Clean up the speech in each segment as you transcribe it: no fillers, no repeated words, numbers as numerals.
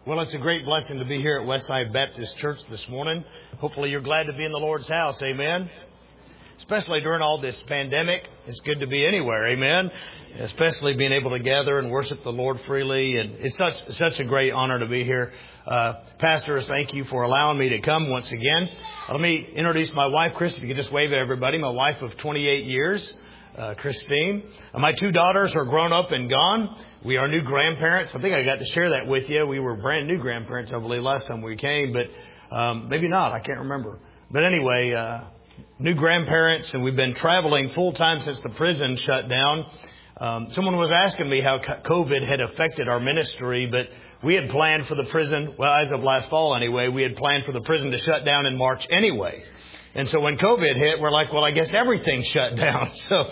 Well, it's a great blessing to be here at Westside Baptist Church this morning. Hopefully you're glad to be in the Lord's house. Amen. Especially during all this pandemic. It's good to be anywhere. Amen. Especially being able to gather and worship the Lord freely. And it's such a great honor to be here. Pastors, thank you for allowing me to come once again. Let me introduce my wife, Chris. If you could just wave at everybody. My wife of 28 years. Christine. My two daughters are grown up and gone. We are new grandparents. I think I got to share that with you. We were brand new grandparents, I believe, last time we came, but maybe not. I can't remember. But anyway, new grandparents, and we've been traveling full time since the prison shut down. Someone was asking me how COVID had affected our ministry, but we had planned for the prison, well, as of last fall anyway, we had planned for the prison to shut down in March anyway. And so when COVID hit, we're like, well, I guess everything shut down. So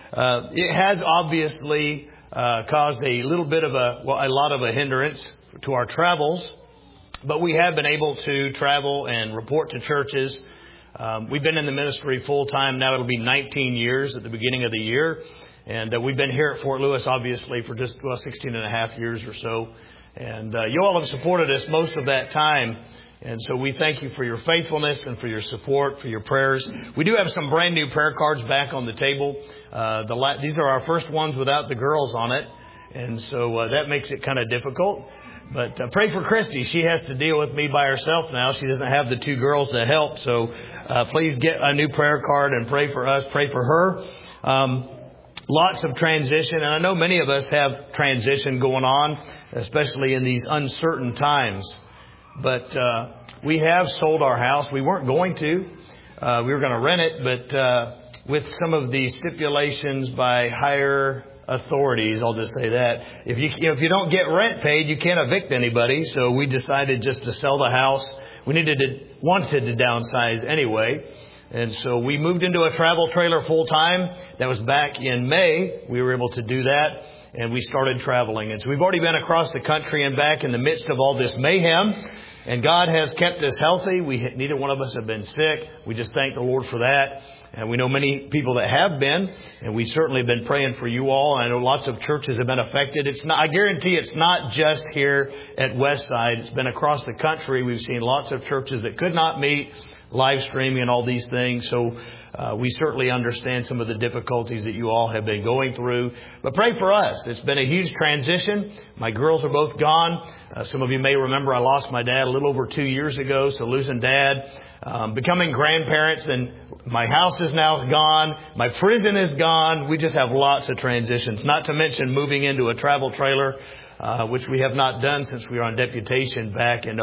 it has obviously caused a lot of a hindrance to our travels. But we have been able to travel and report to churches. We've been in the ministry full time now. It'll be 19 years at the beginning of the year. And we've been here at Fort Lewis, obviously, for just 16 and a half years or so. And you all have supported us most of that time. And so we thank you for your faithfulness and for your support, for your prayers. We do have some brand new prayer cards back on the table. These are our first ones without the girls on it. And so that makes it kind of difficult. But pray for Christy. She has to deal with me by herself now. She doesn't have the two girls to help. So please get a new prayer card and pray for us. Pray for her. Lots of transition. And I know many of us have transition going on, especially in these uncertain times. But we have sold our house. We weren't going to. We were going to rent it. But with some of the stipulations by higher authorities, I'll just say that, if you don't get rent paid, you can't evict anybody. So we decided just to sell the house. We wanted to downsize anyway. And so we moved into a travel trailer full time. That was back in May. We were able to do that. And we started traveling. And so we've already been across the country and back in the midst of all this mayhem. And God has kept us healthy. Neither one of us have been sick. We just thank the Lord for that. And we know many people that have been. And we certainly have been praying for you all. I know lots of churches have been affected. I guarantee it's not just here at Westside. It's been across the country. We've seen lots of churches that could not meet, live streaming and all these things. So we certainly understand some of the difficulties that you all have been going through. But pray for us. It's been a huge transition. My girls are both gone. Some of you may remember I lost my dad a little over 2 years ago. So losing dad, becoming grandparents, and my house is now gone. My prison is gone. We just have lots of transitions, not to mention moving into a travel trailer, which we have not done since we were on deputation back in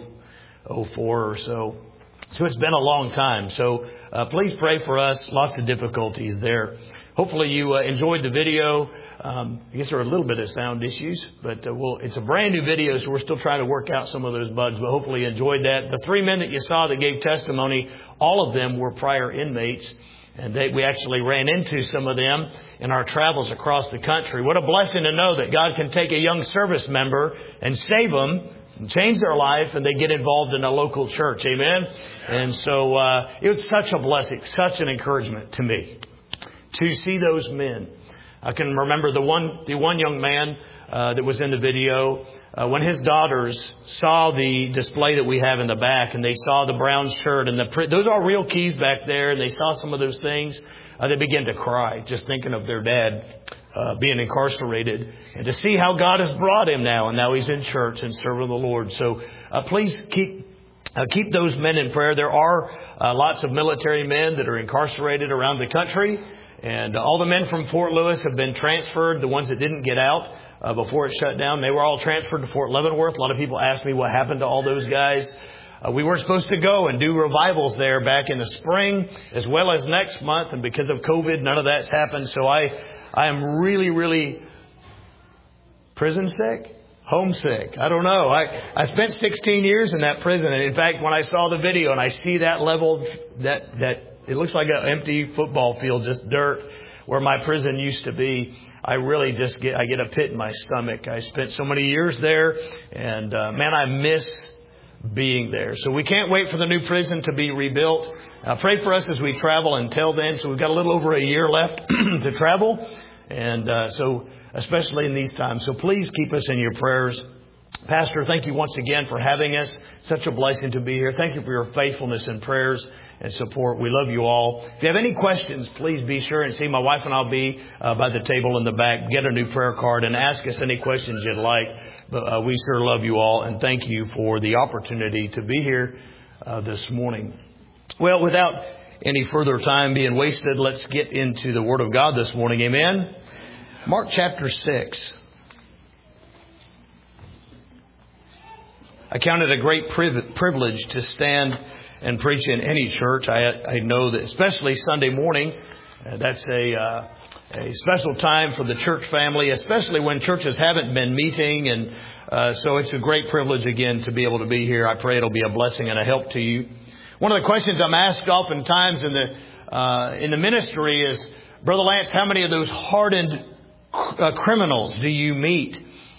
2004 or so. So it's been a long time. So please pray for us. Lots of difficulties there. Hopefully you enjoyed the video. I guess there are a little bit of sound issues, but it's a brand new video, so we're still trying to work out some of those bugs, but hopefully you enjoyed that. The 3 men that you saw that gave testimony, all of them were prior inmates, and we actually ran into some of them in our travels across the country. What a blessing to know that God can take a young service member and save them, change their life, and they get involved in a local church. Amen. And so it was such a blessing, such an encouragement to me to see those men. I can remember the one young man that was in the video, when his daughters saw the display that we have in the back, and they saw the brown shirt and those are real keys back there, and they saw some of those things, they began to cry just thinking of their dad being incarcerated, and to see how God has brought him now, and now he's in church and serving the Lord. So please keep those men in prayer. There are lots of military men that are incarcerated around the country, and all the men from Fort Lewis have been transferred. The ones that didn't get out before it shut down, they were all transferred to Fort Leavenworth. A lot of people ask me what happened to all those guys. We were supposed to go and do revivals there back in the spring as well as next month. And because of COVID, none of that's happened. So I am really, really prison sick, homesick. I don't know. I spent 16 years in that prison. And in fact, when I saw the video and I see that level, that it looks like an empty football field, just dirt, where my prison used to be, I really just get a pit in my stomach. I spent so many years there, and man, I miss being there. So we can't wait for the new prison to be rebuilt. Pray for us as we travel until then. So we've got a little over a year left to travel. And so especially in these times. So please keep us in your prayers. Pastor, thank you once again for having us. Such a blessing to be here. Thank you for your faithfulness and prayers and support. We love you all. If you have any questions, please be sure and see my wife and I'll be by the table in the back. Get a new prayer card and ask us any questions you'd like. But we sure love you all and thank you for the opportunity to be here this morning. Well, without any further time being wasted, let's get into the Word of God this morning. Amen. Mark chapter 6. I count it a great privilege to stand and preach in any church. I know that especially Sunday morning, that's a special time for the church family, especially when churches haven't been meeting. And so it's a great privilege again to be able to be here. I pray it'll be a blessing and a help to you. One of the questions I'm asked oftentimes in the ministry is, Brother Lance, how many of those hardened criminals do you meet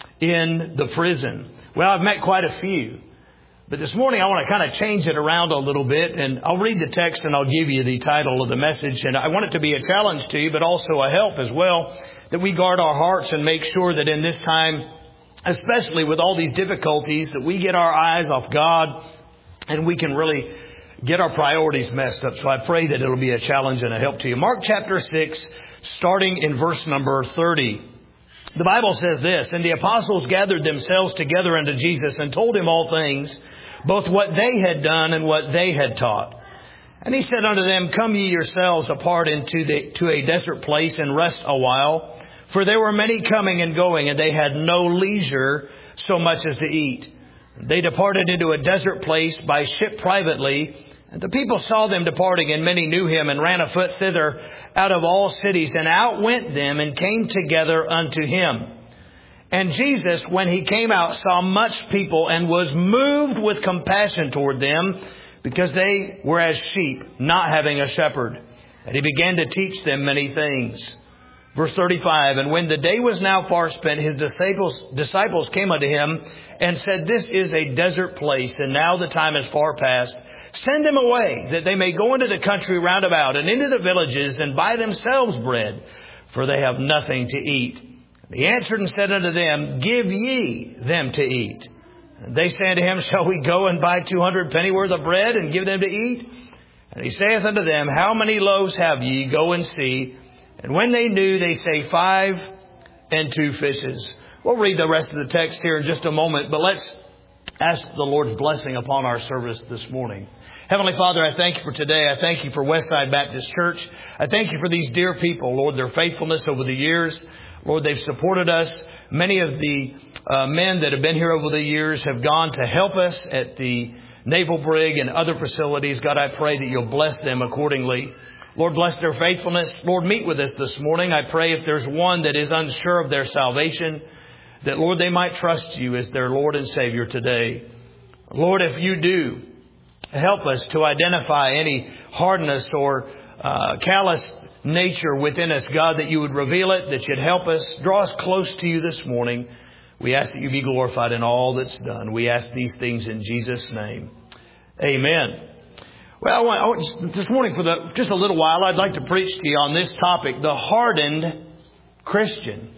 in the prison? Well, I've met quite a few. But this morning I want to kind of change it around a little bit. And I'll read the text and I'll give you the title of the message. And I want it to be a challenge to you, but also a help as well, that we guard our hearts and make sure that in this time, especially with all these difficulties, that we get our eyes off God and we can really get our priorities messed up. So I pray that it'll be a challenge and a help to you. Mark chapter 6, starting in verse number 30. The Bible says this, "And the apostles gathered themselves together unto Jesus and told him all things, both what they had done and what they had taught. And he said unto them, Come ye yourselves apart to a desert place and rest a while. For there were many coming and going, and they had no leisure so much as to eat. They departed into a desert place by ship privately. And the people saw them departing, and many knew him, and ran afoot thither out of all cities, and outwent them, and came together unto him. And Jesus, when he came out, saw much people, and was moved with compassion toward them, because they were as sheep, not having a shepherd. And he began to teach them many things." Verse 35, "And when the day was now far spent, his disciples came unto him, and said, This is a desert place, and now the time is far past. Send them away, that they may go into the country round about, and into the villages, and buy themselves bread, for they have nothing to eat. And he answered and said unto them, Give ye them to eat. And they say unto him, Shall we go and buy 200 pennyworth of bread, and give them to eat? And he saith unto them, How many loaves have ye? Go and see. And when they knew, they say, 5 and 2 fishes. We'll read the rest of the text here in just a moment, but let's ask the Lord's blessing upon our service this morning. Heavenly Father, I thank you for today. I thank you for Westside Baptist Church. I thank you for these dear people, Lord, their faithfulness over the years. Lord, they've supported us. Many of the men that have been here over the years have gone to help us at the Naval Brig and other facilities. God, I pray that you'll bless them accordingly. Lord, bless their faithfulness. Lord, meet with us this morning. I pray if there's one that is unsure of their salvation, that, Lord, they might trust you as their Lord and Savior today. Lord, if you do, help us to identify any hardness or callous nature within us, God, that you would reveal it, that you'd help us, draw us close to you this morning. We ask that you be glorified in all that's done. We ask these things in Jesus' name. Amen. Well, this morning, for just a little while, I'd like to preach to you on this topic, the hardened Christian.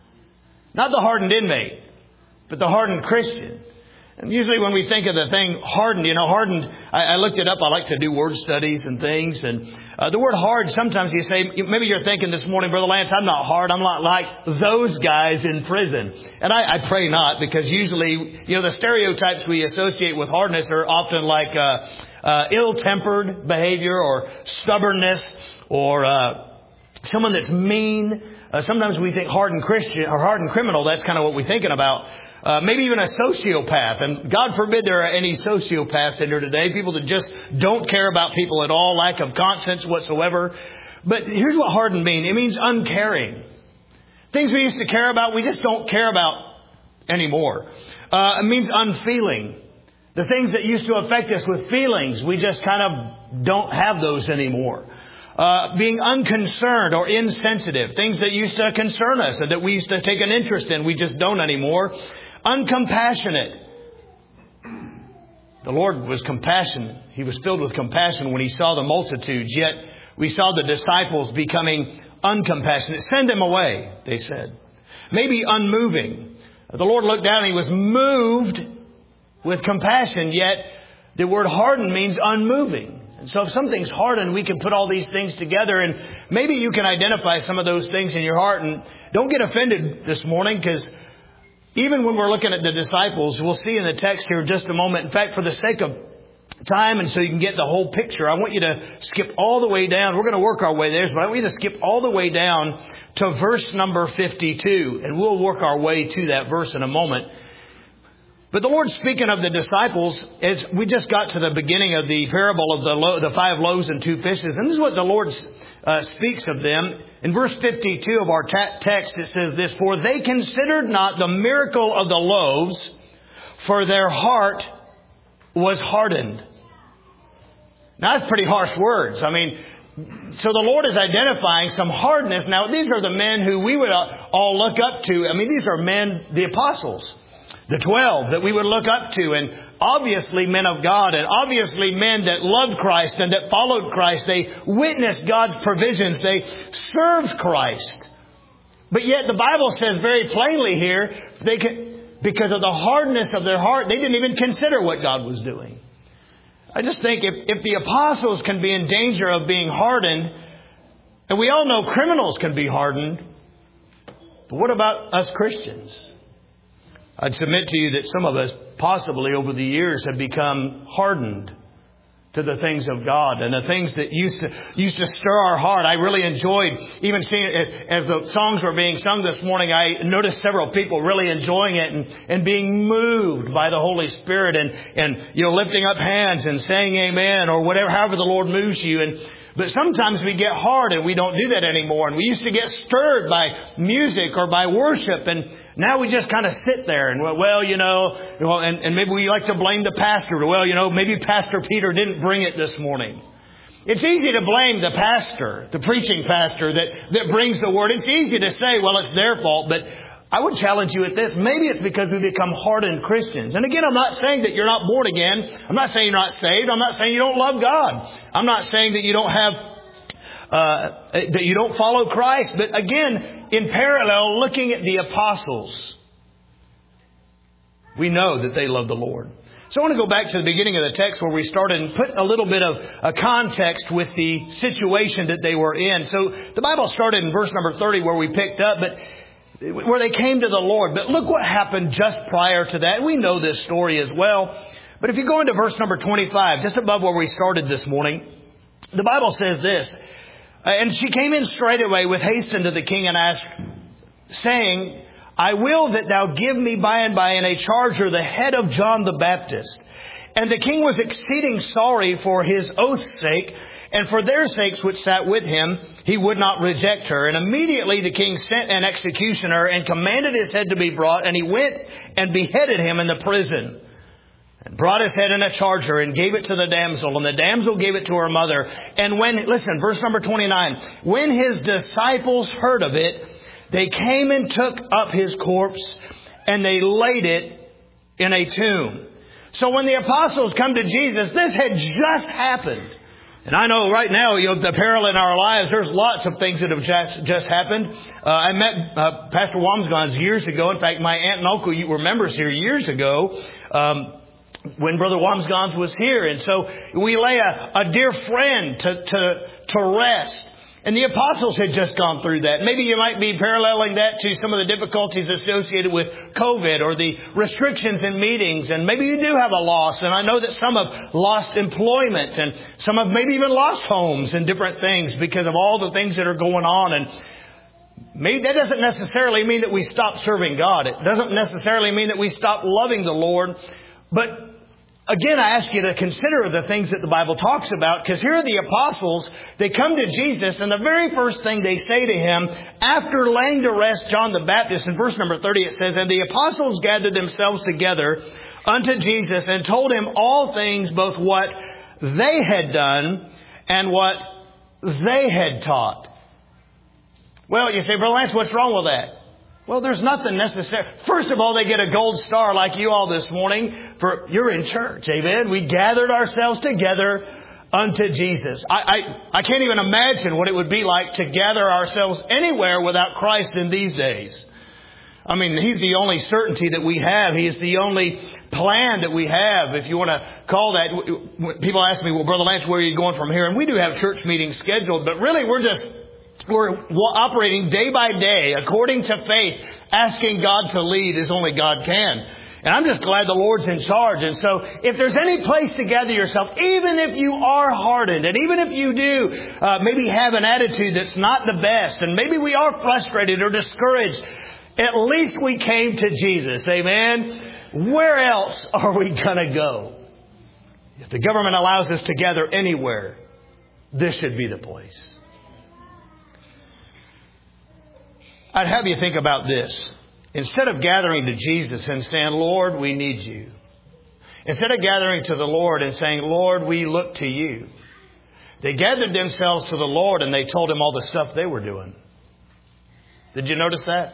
Not the hardened inmate, but the hardened Christian. And usually when we think of the thing hardened, hardened, I looked it up. I like to do word studies and things. And the word hard, sometimes you say, maybe you're thinking this morning, Brother Lance, I'm not hard. I'm not like those guys in prison. And I pray not, because usually, the stereotypes we associate with hardness are often like ill-tempered behavior or stubbornness or someone that's mean. Sometimes we think hardened Christian or hardened criminal. That's kind of what we're thinking about. Maybe even a sociopath. And God forbid there are any sociopaths in here today. People that just don't care about people at all. Lack of conscience whatsoever. But here's what hardened means. It means uncaring. Things we used to care about, we just don't care about anymore. It means unfeeling. The things that used to affect us with feelings, we just kind of don't have those anymore. Being unconcerned or insensitive. Things that used to concern us and that we used to take an interest in, we just don't anymore. Uncompassionate. The Lord was compassionate. He was filled with compassion when he saw the multitudes. Yet we saw the disciples becoming uncompassionate. Send them away, they said. Maybe unmoving. The Lord looked down and He was moved with compassion, yet the word hardened means unmoving. And so if something's hardened, we can put all these things together, and maybe you can identify some of those things in your heart. And don't get offended this morning, because even when we're looking at the disciples, we'll see in the text here in just a moment. In fact, for the sake of time and so you can get the whole picture, I want you to skip all the way down. We're going to work our way there, but I want you to skip all the way down to verse number 52. And we'll work our way to that verse in a moment. But the Lord, speaking of the disciples, as we just got to the beginning of the parable of the 5 loaves and 2 fishes, and this is what the Lord speaks of them. In verse 52 of our text, it says this: "For they considered not the miracle of the loaves, for their heart was hardened." Now, that's pretty harsh words. I mean, so the Lord is identifying some hardness. Now, these are the men who we would all look up to. I mean, these are men, the apostles, the 12 that we would look up to, and obviously men of God, and obviously men that loved Christ and that followed Christ. They witnessed God's provisions. They served Christ. But yet the Bible says very plainly here, because of the hardness of their heart, they didn't even consider what God was doing. I just think if the apostles can be in danger of being hardened, and we all know criminals can be hardened, but what about us Christians? I'd submit to you that some of us possibly over the years have become hardened to the things of God and the things that used to stir our heart. I really enjoyed even seeing it as the songs were being sung this morning. I noticed several people really enjoying it and being moved by the Holy Spirit and lifting up hands and saying amen or whatever, however the Lord moves you. But sometimes we get hard and we don't do that anymore. And we used to get stirred by music or by worship. And now we just kind of sit there and, and maybe we like to blame the pastor. Maybe Pastor Peter didn't bring it this morning. It's easy to blame the pastor, the preaching pastor that brings the word. It's easy to say, well, it's their fault. But I would challenge you at this. Maybe it's because we become hardened Christians. And again, I'm not saying that you're not born again. I'm not saying you're not saved. I'm not saying you don't love God. I'm not saying that you don't have, that you don't follow Christ. But again, in parallel, looking at the apostles, we know that they love the Lord. So I want to go back to the beginning of the text where we started and put a little bit of a context with the situation that they were in. So the Bible started in verse number 30 where we picked up, but where they came to the Lord. But look what happened just prior to that. We know this story as well. But if you go into verse number 25, just above where we started this morning, the Bible says this: "And she came in straightway with haste unto the king and asked, saying, I will that thou give me by and by in a charger the head of John the Baptist. And the king was exceeding sorry for his oath's sake, and for their sakes which sat with him, he would not reject her. And immediately the king sent an executioner and commanded his head to be brought. And he went and beheaded him in the prison. And brought his head in a charger and gave it to the damsel. And the damsel gave it to her mother. And listen, verse number 29. When his disciples heard of it, they came and took up his corpse and they laid it in a tomb." So when the apostles come to Jesus, this had just happened. And I know right now, the peril in our lives, there's lots of things that have just happened. I met Pastor Wamsgans years ago. In fact, my aunt and uncle were members here years ago when Brother Wamsgans was here. And so we lay a dear friend to rest. And the apostles had just gone through that. Maybe you might be paralleling that to some of the difficulties associated with COVID or the restrictions in meetings. And maybe you do have a loss. And I know that some have lost employment and some have maybe even lost homes and different things because of all the things that are going on. And maybe that doesn't necessarily mean that we stop serving God. It doesn't necessarily mean that we stop loving the Lord. But again, I ask you to consider the things that the Bible talks about, because here are the apostles. They come to Jesus, and the very first thing they say to him, after laying to rest John the Baptist, in verse number 30 it says, "And the apostles gathered themselves together unto Jesus and told him all things, both what they had done and what they had taught." Well, you say, Brother Lance, what's wrong with that? Well, there's nothing necessary. First of all, they get a gold star like you all this morning for you're in church. Amen. We gathered ourselves together unto Jesus. I can't even imagine what it would be like to gather ourselves anywhere without Christ in these days. I mean, He's the only certainty that we have. He is the only plan that we have, if you want to call that. People ask me, well, Brother Lance, where are you going from here? And we do have church meetings scheduled, but really we're operating day by day according to faith, asking God to lead as only God can. And I'm just glad the Lord's in charge. And so if there's any place to gather yourself, even if you are hardened, and even if you do maybe have an attitude that's not the best, and maybe we are frustrated or discouraged, at least we came to Jesus. Amen. Where else are we going to go? If the government allows us to gather anywhere, this should be the place. I'd have you think about this. Instead of gathering to Jesus and saying, Lord, we need you. Instead of gathering to the Lord and saying, Lord, we look to you. They gathered themselves to the Lord and they told Him all the stuff they were doing. Did you notice that?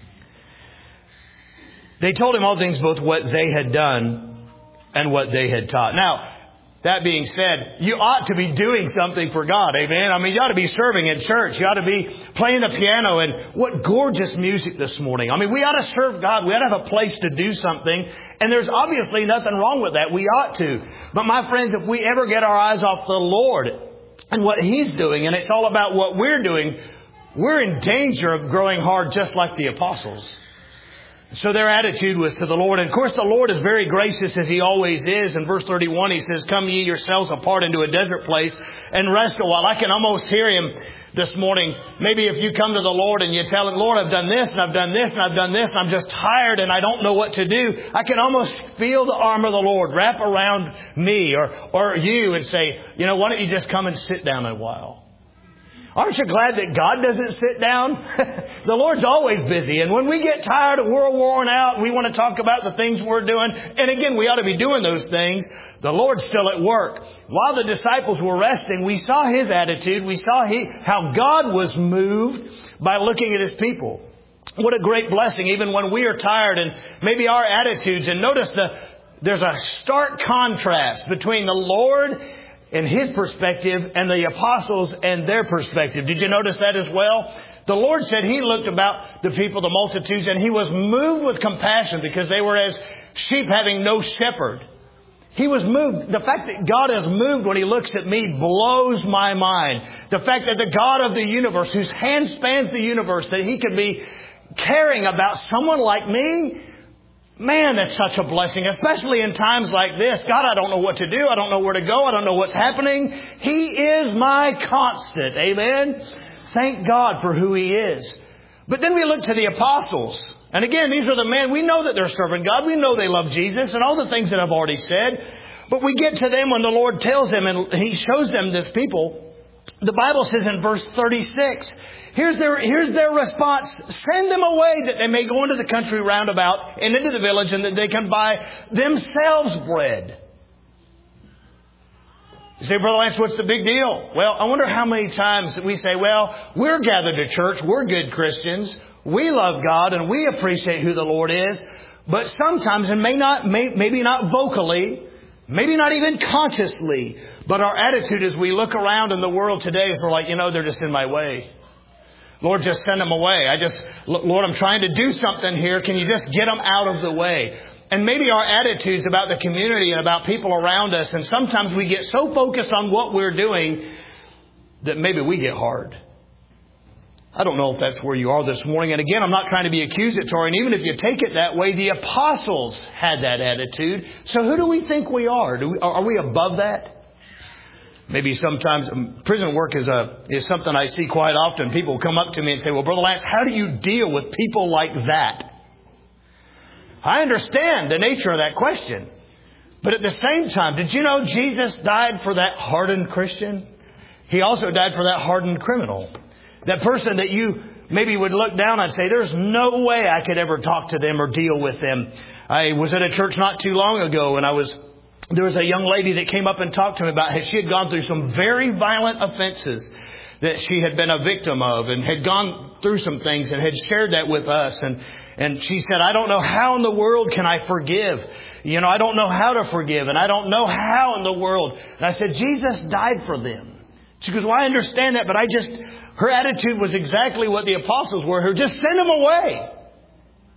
They told Him all things, both what they had done and what they had taught. Now, that being said, you ought to be doing something for God. Amen. I mean, you ought to be serving in church. You ought to be playing the piano. And what gorgeous music this morning. I mean, we ought to serve God. We ought to have a place to do something. And there's obviously nothing wrong with that. We ought to. But my friends, if we ever get our eyes off the Lord and what He's doing, and it's all about what we're doing, we're in danger of growing hard just like the apostles. So their attitude was to the Lord. And of course, the Lord is very gracious as He always is. In verse 31, He says, come ye yourselves apart into a desert place and rest a while. I can almost hear Him this morning. Maybe if you come to the Lord and you tell Him, Lord, I've done this and I've done this and I've done this and I'm just tired and I don't know what to do. I can almost feel the arm of the Lord wrap around me or you and say, you know, why don't you just come and sit down a while? Aren't you glad that God doesn't sit down? The Lord's always busy. And when we get tired and we're worn out, we want to talk about the things we're doing. And again, we ought to be doing those things. The Lord's still at work. While the disciples were resting, we saw His attitude. We saw how God was moved by looking at His people. What a great blessing, even when we are tired and maybe our attitudes. And notice there's a stark contrast between the Lord and His perspective and the apostles and their perspective. Did you notice that as well? The Lord said He looked about the people, the multitudes, and He was moved with compassion because they were as sheep having no shepherd. He was moved. The fact that God is moved when He looks at me blows my mind. The fact that the God of the universe, whose hand spans the universe, that He could be caring about someone like me, man, that's such a blessing, especially in times like this. God, I don't know what to do. I don't know where to go. I don't know what's happening. He is my constant. Amen. Thank God for who He is. But then we look to the apostles. And again, these are the men. We know that they're serving God. We know they love Jesus and all the things that I've already said. But we get to them when the Lord tells them and He shows them this people. The Bible says in verse 36, Here's their response. Send them away that they may go into the country round about and into the village and that they can buy themselves bread. You say, Brother Lance, what's the big deal? Well, I wonder how many times that we say, well, we're gathered to church. We're good Christians. We love God and we appreciate who the Lord is. But sometimes, and maybe not vocally, maybe not even consciously, but our attitude as we look around in the world today is we're like, they're just in my way. Lord, just send them away. Lord, I'm trying to do something here. Can you just get them out of the way? And maybe our attitudes about the community and about people around us, and sometimes we get so focused on what we're doing that maybe we get hard. I don't know if that's where you are this morning. And again, I'm not trying to be accusatory. And even if you take it that way, the apostles had that attitude. So who do we think we are? Are we above that? Maybe sometimes prison work is something I see quite often. People come up to me and say, well, Brother Lance, how do you deal with people like that? I understand the nature of that question. But at the same time, did you know Jesus died for that hardened Christian? He also died for that hardened criminal. That person that you maybe would look down and say, there's no way I could ever talk to them or deal with them. I was at a church not too long ago and there was a young lady that came up and talked to me about how she had gone through some very violent offenses that she had been a victim of and had gone through some things and had shared that with us. And she said, I don't know how in the world can I forgive. I don't know how to forgive and I don't know how in the world. And I said, Jesus died for them. She goes, well, I understand that, but her attitude was exactly what the apostles were. Just send them away.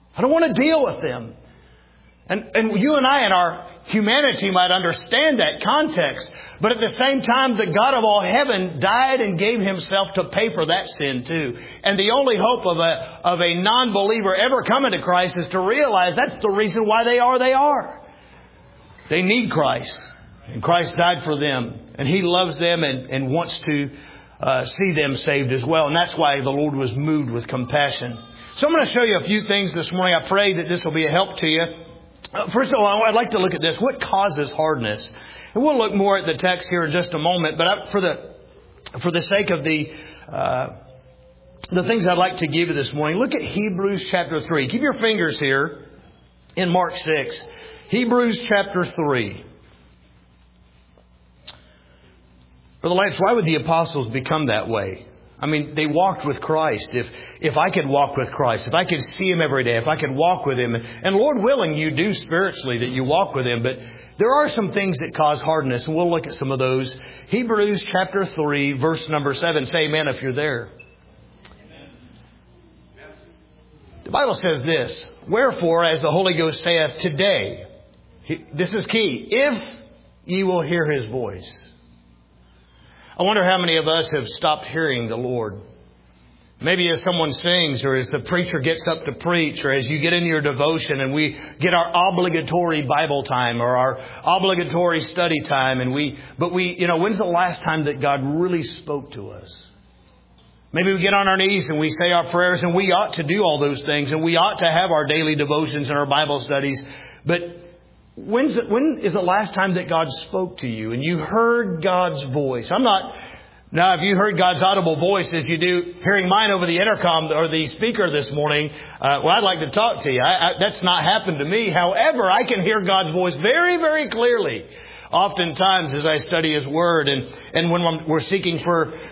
I don't want to deal with them. And you and I in our humanity might understand that context. But at the same time, the God of all heaven died and gave Himself to pay for that sin too. And the only hope of a non-believer ever coming to Christ is to realize that's the reason why they are. They need Christ. And Christ died for them. And He loves them and wants to see them saved as well. And that's why the Lord was moved with compassion. So I'm going to show you a few things this morning. I pray that this will be a help to you. First of all, I'd like to look at this. What causes hardness? And we'll look more at the text here in just a moment. But for the sake of the things I'd like to give you this morning, look at Hebrews chapter 3. Keep your fingers here in Mark 6. Hebrews chapter 3. Brother Lance, why would the apostles become that way? I mean, they walked with Christ. If I could walk with Christ, if I could see Him every day, if I could walk with Him, and Lord willing, you do spiritually that you walk with Him, but there are some things that cause hardness, and we'll look at some of those. Hebrews chapter 3, verse number 7. Say amen if you're there. The Bible says this, wherefore, as the Holy Ghost saith today, this is key, if ye will hear His voice. I wonder how many of us have stopped hearing the Lord. Maybe as someone sings, or as the preacher gets up to preach, or as you get into your devotion and we get our obligatory Bible time or our obligatory study time, when's the last time that God really spoke to us? Maybe we get on our knees and we say our prayers, and we ought to do all those things, and we ought to have our daily devotions and our Bible studies. But when is the last time that God spoke to you and you heard God's voice? Now, if you heard God's audible voice as you do hearing mine over the intercom or the speaker this morning, I'd like to talk to you. That's not happened to me. However, I can hear God's voice very, very clearly. Oftentimes as I study His Word and when I'm seeking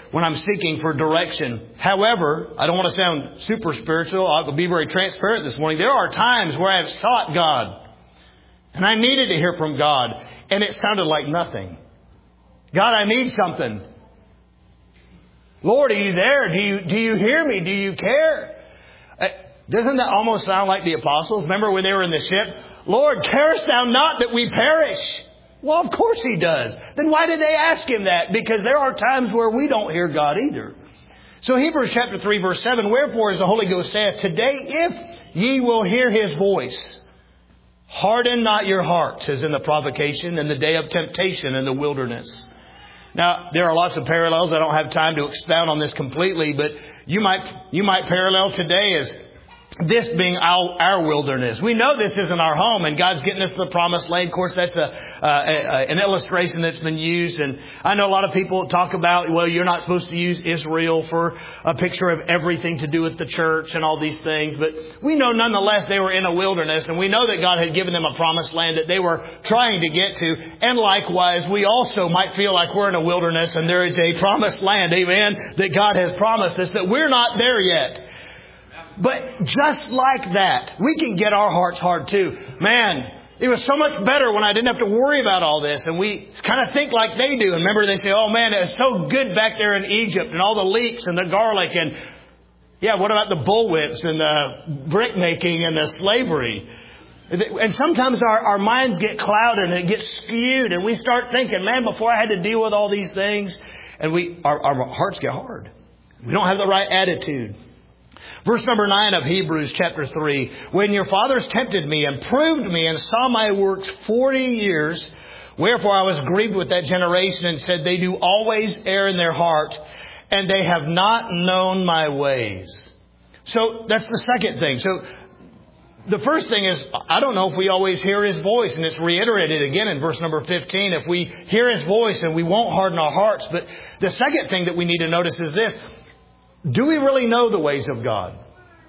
for direction. However, I don't want to sound super spiritual. I'll be very transparent this morning. There are times where I have sought God. And I needed to hear from God. And it sounded like nothing. God, I need something. Lord, are you there? Do you hear me? Do you care? Doesn't that almost sound like the apostles? Remember when they were in the ship? Lord, carest thou not that we perish? Well, of course He does. Then why did they ask Him that? Because there are times where we don't hear God either. So Hebrews chapter 3 verse 7, wherefore as the Holy Ghost saith, today if ye will hear His voice, harden not your hearts as in the provocation and the day of temptation in the wilderness. Now, there are lots of parallels. I don't have time to expound on this completely, but you might parallel today as this being our wilderness. We know this isn't our home, and God's getting us to the promised land. Of course, that's an illustration that's been used. And I know a lot of people talk about, well, you're not supposed to use Israel for a picture of everything to do with the church and all these things. But we know nonetheless they were in a wilderness, and we know that God had given them a promised land that they were trying to get to. And likewise, we also might feel like we're in a wilderness and there is a promised land, amen, that God has promised us, that we're not there yet. But just like that, we can get our hearts hard too. Man, it was so much better when I didn't have to worry about all this. And we kind of think like they do. And remember, they say, oh man, it's so good back there in Egypt and all the leeks and the garlic. And yeah, what about the bullwhips and the brick making and the slavery? And sometimes our minds get clouded and it gets skewed. And we start thinking, man, before I had to deal with all these things. And our hearts get hard. We don't have the right attitude. Verse number 9 of Hebrews chapter 3. When your fathers tempted me and proved me and saw my works 40 years, wherefore I was grieved with that generation and said, they do always err in their heart, and they have not known my ways. So that's the second thing. So the first thing is, I don't know if we always hear His voice, and it's reiterated again in verse number 15. If we hear His voice and we won't harden our hearts. But the second thing that we need to notice is this. Do we really know the ways of God?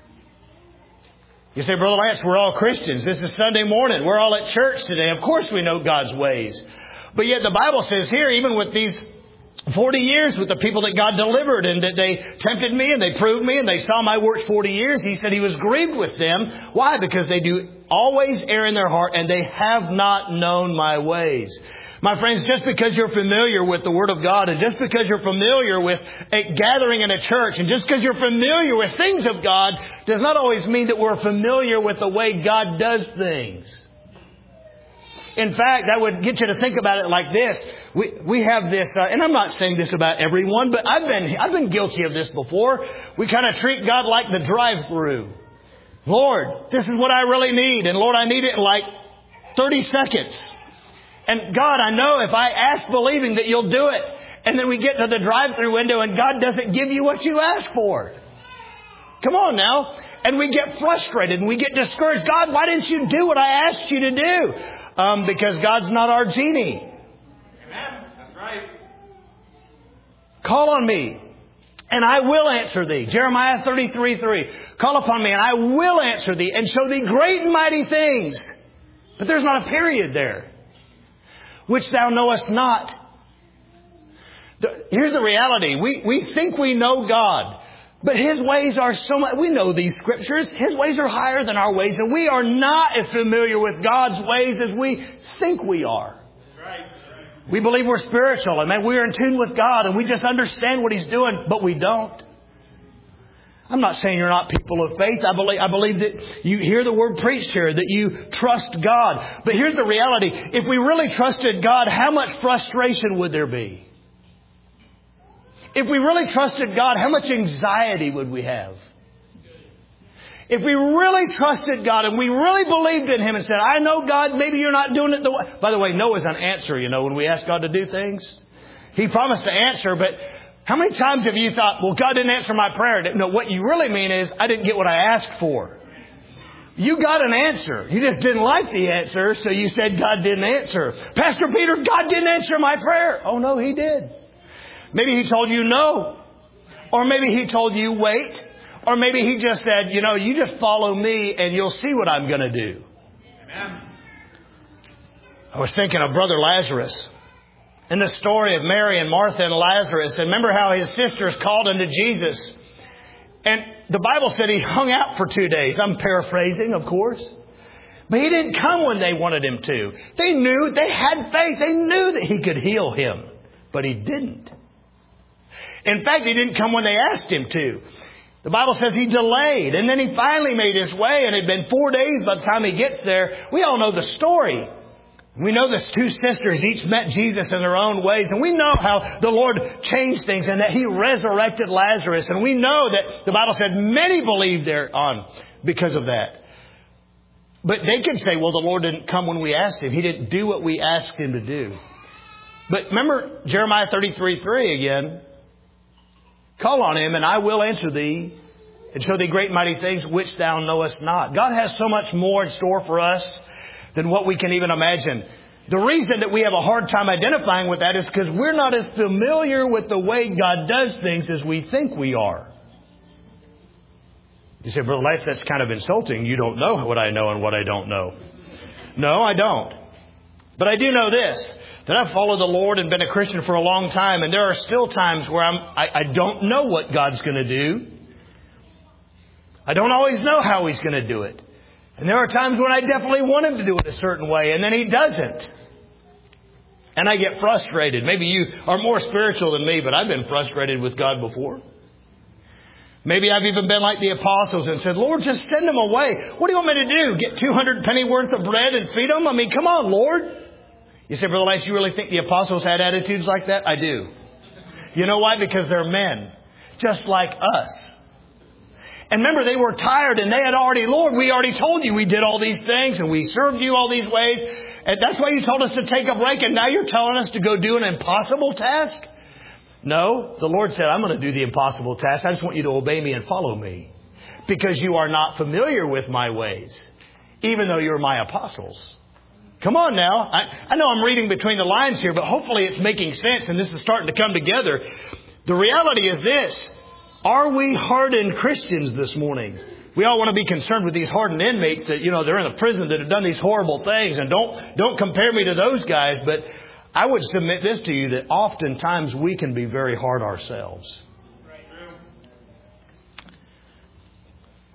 You say, Brother Lance, we're all Christians. This is Sunday morning. We're all at church today. Of course we know God's ways. But yet the Bible says here, even with these 40 years with the people that God delivered and that they tempted me and they proved me and they saw my works 40 years, He said He was grieved with them. Why? Because they do always err in their heart and they have not known my ways. My friends, just because you're familiar with the Word of God, and just because you're familiar with a gathering in a church, and just because you're familiar with things of God, does not always mean that we're familiar with the way God does things. In fact, I would get you to think about it like this. We have this, and I'm not saying this about everyone, but I've been guilty of this before. We kind of treat God like the drive-through. Lord, this is what I really need, and Lord, I need it in like 30 seconds. And God, I know if I ask believing that you'll do it. And then we get to the drive-through window and God doesn't give you what you asked for. Come on now. And we get frustrated and we get discouraged. God, why didn't you do what I asked you to do? Because God's not our genie. Amen. That's right. Call on me and I will answer thee. Jeremiah 33:3. Call upon me and I will answer thee and show thee great and mighty things. But there's not a period there. Which thou knowest not. Here's the reality. We think we know God. But His ways are so much. We know these scriptures. His ways are higher than our ways. And we are not as familiar with God's ways as we think we are. Right. We believe we're spiritual. And man, we're in tune with God. And we just understand what He's doing. But we don't. I'm not saying you're not people of faith. I believe that you hear the word preached here, that you trust God. But here's the reality. If we really trusted God, how much frustration would there be? If we really trusted God, how much anxiety would we have? If we really trusted God and we really believed in Him and said, I know God, maybe you're not doing it the way. By the way, no is an answer, when we ask God to do things. He promised to answer, but how many times have you thought, well, God didn't answer my prayer? No, what you really mean is, I didn't get what I asked for. You got an answer. You just didn't like the answer, so you said God didn't answer. Pastor Peter, God didn't answer my prayer. Oh, no, He did. Maybe He told you no. Or maybe He told you wait. Or maybe He just said, you just follow me and you'll see what I'm going to do. Amen. I was thinking of Brother Lazarus. In the story of Mary and Martha and Lazarus. And remember how his sisters called unto Jesus. And the Bible said He hung out for 2 days. I'm paraphrasing, of course. But He didn't come when they wanted Him to. They knew, they had faith. They knew that He could heal him. But He didn't. In fact, He didn't come when they asked Him to. The Bible says He delayed. And then He finally made His way. And it had been 4 days by the time He gets there. We all know the story. We know the two sisters each met Jesus in their own ways. And we know how the Lord changed things and that He resurrected Lazarus. And we know that the Bible said many believed thereon because of that. But they could say, well, the Lord didn't come when we asked Him. He didn't do what we asked Him to do. But remember Jeremiah 33:3 again. Call on Him and I will answer thee and show thee great and mighty things which thou knowest not. God has so much more in store for us than what we can even imagine. The reason that we have a hard time identifying with that is because we're not as familiar with the way God does things as we think we are. You say, Brother Life, that's kind of insulting. You don't know what I know and what I don't know. No, I don't. But I do know this, that I've followed the Lord and been a Christian for a long time. And there are still times where I don't know what God's going to do. I don't always know how He's going to do it. And there are times when I definitely want Him to do it a certain way, and then He doesn't. And I get frustrated. Maybe you are more spiritual than me, but I've been frustrated with God before. Maybe I've even been like the apostles and said, Lord, just send them away. What do you want me to do? Get 200 penny worth of bread and feed them? I mean, come on, Lord. You say, Brother Lance, you really think the apostles had attitudes like that? I do. You know why? Because they're men, just like us. And remember, they were tired and they had already, Lord, we already told you we did all these things and we served you all these ways. And that's why you told us to take a break. And now you're telling us to go do an impossible task? No, the Lord said, I'm going to do the impossible task. I just want you to obey me and follow me because you are not familiar with my ways, even though you're my apostles. Come on now. I know I'm reading between the lines here, but hopefully it's making sense and this is starting to come together. The reality is this. Are we hardened Christians this morning? We all want to be concerned with these hardened inmates that, they're in a prison that have done these horrible things. And don't compare me to those guys. But I would submit this to you that oftentimes we can be very hard ourselves.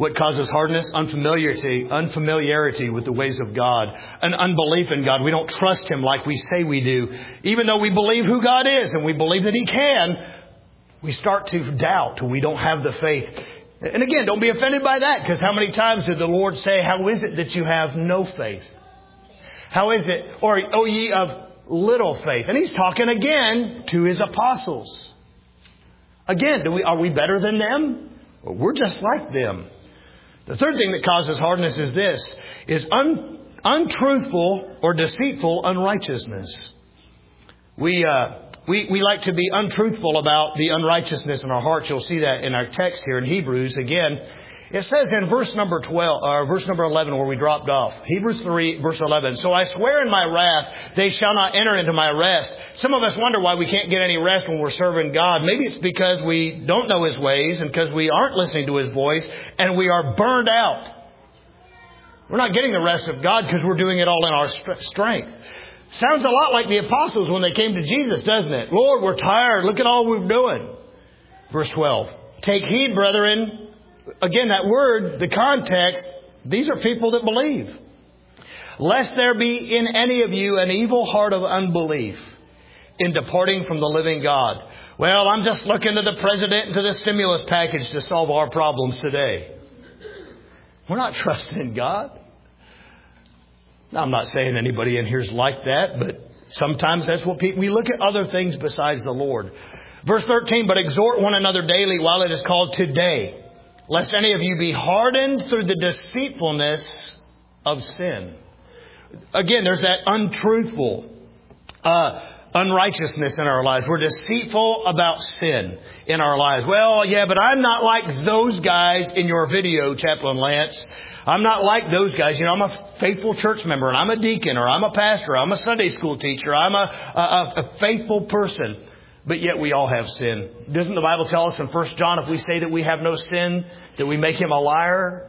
What causes hardness? Unfamiliarity with the ways of God. An unbelief in God. We don't trust Him like we say we do. Even though we believe who God is and we believe that He can, we start to doubt. We don't have the faith. And again, don't be offended by that, because how many times did the Lord say, how is it that you have no faith? How is it? Or, O ye of little faith. And He's talking again to His apostles. Again, are we better than them? Well, we're just like them. The third thing that causes hardness is this, is untruthful or deceitful unrighteousness. We like to be untruthful about the unrighteousness in our hearts. You'll see that in our text here in Hebrews. Again, it says in verse number 11 where we dropped off. Hebrews 3, verse 11. So I swear in my wrath, they shall not enter into my rest. Some of us wonder why we can't get any rest when we're serving God. Maybe it's because we don't know His ways and because we aren't listening to His voice and we are burned out. We're not getting the rest of God because we're doing it all in our strength. Sounds a lot like the apostles when they came to Jesus, doesn't it? Lord, we're tired. Look at all we're doing. Verse 12. Take heed, brethren. Again, that word, the context, these are people that believe. Lest there be in any of you an evil heart of unbelief in departing from the living God. Well, I'm just looking to the president and to the stimulus package to solve our problems today. We're not trusting in God. Now, I'm not saying anybody in here is like that, but sometimes that's what we look at other things besides the Lord. Verse 13, but exhort one another daily while it is called today, lest any of you be hardened through the deceitfulness of sin. Again, there's that untruthful unrighteousness in our lives. We're deceitful about sin in our lives. Well, yeah, but I'm not like those guys in your video, Chaplain Lance. I'm not like those guys. You know, I'm a faithful church member, and I'm a deacon, or I'm a pastor, or I'm a Sunday school teacher. I'm a faithful person. But yet we all have sin. Doesn't the Bible tell us in 1 John, if we say that we have no sin, that we make Him a liar?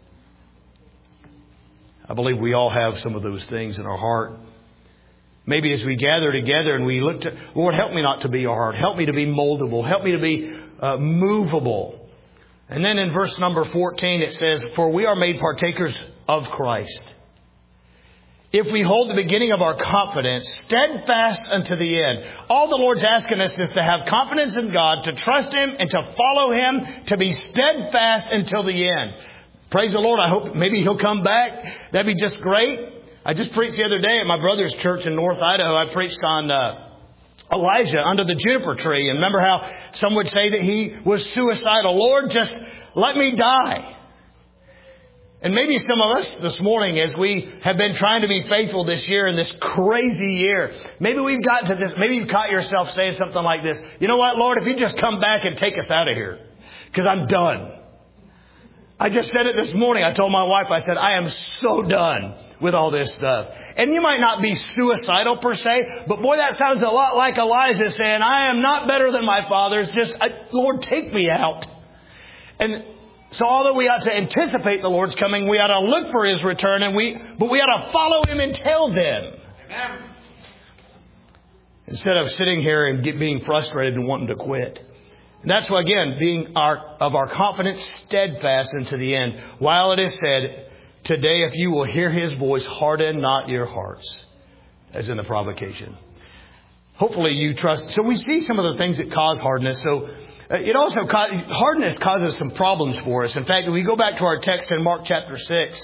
I believe we all have some of those things in our heart. Maybe as we gather together and we look to, Lord, help me not to be hard. Help me to be moldable. Help me to be movable. And then in verse number 14 it says, for we are made partakers of Christ, if we hold the beginning of our confidence steadfast unto the end. All the Lord's asking us is to have confidence in God, to trust Him and to follow Him, to be steadfast until the end. Praise the Lord. I hope maybe He'll come back. That'd be just great. I just preached the other day at my brother's church in North Idaho. I preached on Elijah under the juniper tree. And remember how some would say that he was suicidal. Lord, just let me die. And maybe some of us this morning, as we have been trying to be faithful this year in this crazy year, maybe we've gotten to this, maybe you've caught yourself saying something like this. You know what, Lord, if you just come back and take us out of here, because I'm done. I just said it this morning. I told my wife, I said, I am so done with all this stuff. And you might not be suicidal per se, but boy, that sounds a lot like Elijah saying, I am not better than my fathers. Just, Lord, take me out. And so although we ought to anticipate the Lord's coming, we ought to look for His return, but we ought to follow Him until then. Amen. Instead of sitting here and being frustrated and wanting to quit. And that's why, again, being of our confidence steadfast unto the end. While it is said, today if you will hear His voice, harden not your hearts. As in the provocation. Hopefully you trust. So we see some of the things that cause hardness. So it also, hardness causes some problems for us. In fact, if we go back to our text in Mark chapter 6.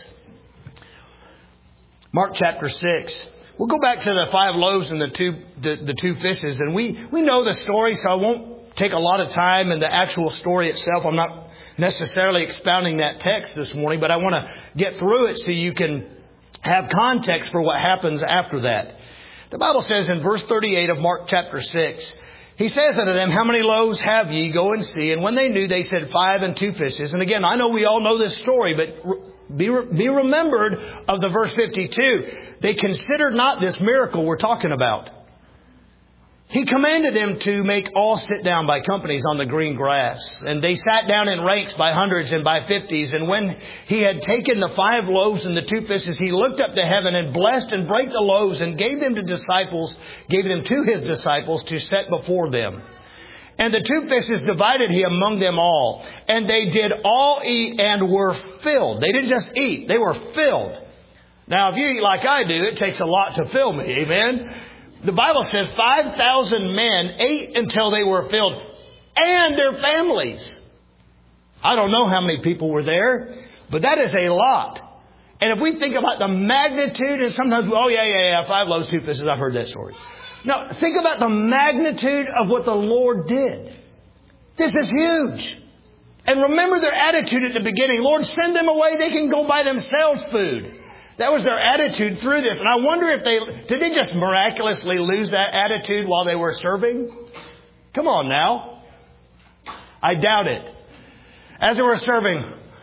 Mark chapter 6. We'll go back to the 5 loaves and the two fishes. And we know the story, so I won't take a lot of time in the actual story itself. I'm not necessarily expounding that text this morning, but I want to get through it so you can have context for what happens after that. The Bible says in verse 38 of Mark chapter 6, He saith unto them, how many loaves have ye? Go and see. And when they knew, they said 5 and 2 fishes. And again, I know we all know this story, but be remembered of the verse 52. They considered not this miracle we're talking about. He commanded them to make all sit down by companies on the green grass. And they sat down in ranks by hundreds and by 50s. And when He had taken the 5 loaves and the 2 fishes, He looked up to heaven and blessed and brake the loaves and gave them to His disciples to set before them. And the 2 fishes divided he among them all. And they did all eat and were filled. They didn't just eat, they were filled. Now, if you eat like I do, it takes a lot to fill me. Amen? The Bible says 5,000 men ate until they were filled, and their families. I don't know how many people were there, but that is a lot. And if we think about the magnitude, and sometimes, 5 loaves, 2 fishes, I've heard that story. Now, think about the magnitude of what the Lord did. This is huge. And remember their attitude at the beginning. Lord, send them away. They can go buy themselves food. That was their attitude through this. And I wonder if did they just miraculously lose that attitude while they were serving? Come on now. I doubt it. As they were serving,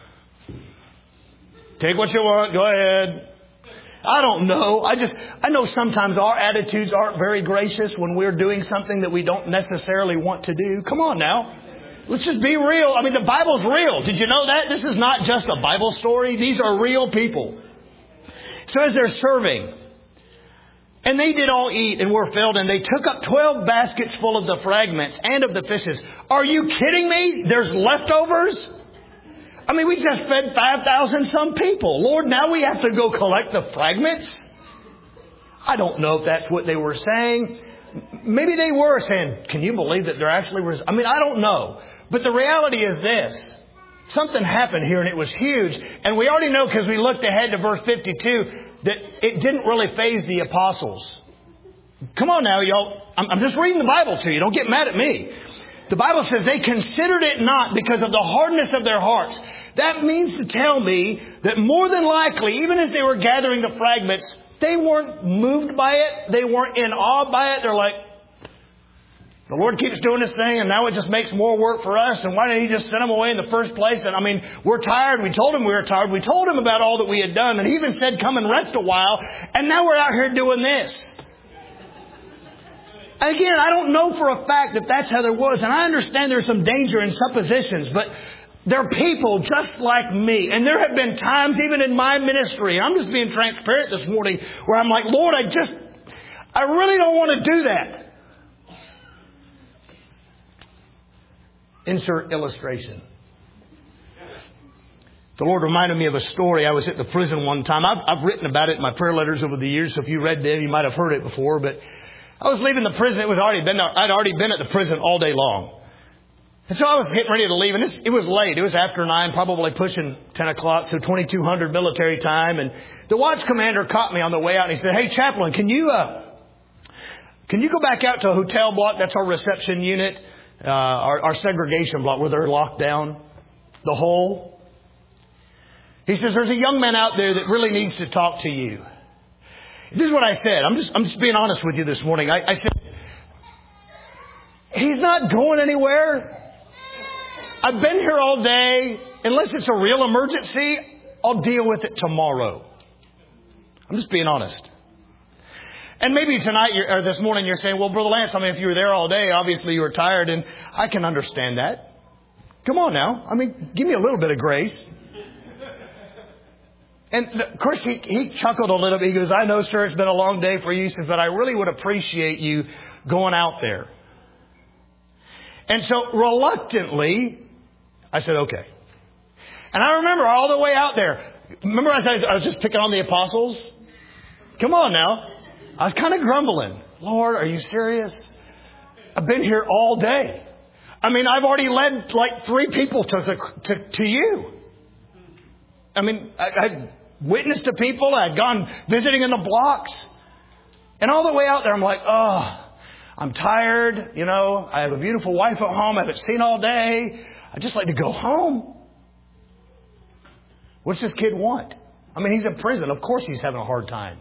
take what you want, go ahead. I don't know. I know sometimes our attitudes aren't very gracious when we're doing something that we don't necessarily want to do. Come on now. Let's just be real. I mean, the Bible's real. Did you know that? This is not just a Bible story. These are real people. So as they're serving, and they did all eat and were filled, and they took up 12 baskets full of the fragments and of the fishes. Are you kidding me? There's leftovers? I mean, we just fed 5,000 some people. Lord, now we have to go collect the fragments? I don't know if that's what they were saying. Maybe they were saying, can you believe that there actually was? I mean, I don't know. But the reality is this. Something happened here and it was huge. And we already know because we looked ahead to verse 52 that it didn't really faze the apostles. Come on now, y'all. I'm just reading the Bible to you. Don't get mad at me. The Bible says they considered it not because of the hardness of their hearts. That means to tell me that more than likely, even as they were gathering the fragments, they weren't moved by it. They weren't in awe by it. They're like, the Lord keeps doing this thing and now it just makes more work for us. And why didn't He just send them away in the first place? And I mean, we're tired. We told Him we were tired. We told Him about all that we had done. And He even said, come and rest a while. And now we're out here doing this. Again, I don't know for a fact that that's how there was. And I understand there's some danger in suppositions. But they're people just like me. And there have been times even in my ministry, I'm just being transparent this morning, where I'm like, Lord, I really don't want to do that. Insert illustration. The Lord reminded me of a story. I was at the prison one time. I've written about it in my prayer letters over the years. So if you read them, you might have heard it before. But I was leaving the prison. I'd already been at the prison all day long. And so I was getting ready to leave. And it was late. It was after 9, probably pushing 10 o'clock. So 2200 military time. And the watch commander caught me on the way out. And he said, hey, chaplain, can you go back out to a hotel block? That's our reception unit. Our segregation block where they're locked down, the hole. He says, there's a young man out there that really needs to talk to you. This is what I said. I'm just being honest with you this morning. I said, he's not going anywhere. I've been here all day. Unless it's a real emergency, I'll deal with it tomorrow. I'm just being honest. And maybe tonight or this morning you're saying, well, Brother Lance, I mean, if you were there all day, obviously you were tired, and I can understand that. Come on now. I mean, give me a little bit of grace. And of course, he chuckled a little bit. He goes, I know, sir, it's been a long day for you. He says, but I really would appreciate you going out there. And so reluctantly, I said, okay. And I remember all the way out there. Remember I said I was just picking on the apostles? Come on now. I was kind of grumbling. Lord, are you serious? I've been here all day. I mean, I've already led like 3 people to you. I mean, I've witnessed to people. I'd gone visiting in the blocks. And all the way out there, I'm like, oh, I'm tired. You know, I have a beautiful wife at home I haven't seen all day. I'd just like to go home. What's this kid want? I mean, he's in prison. Of course he's having a hard time.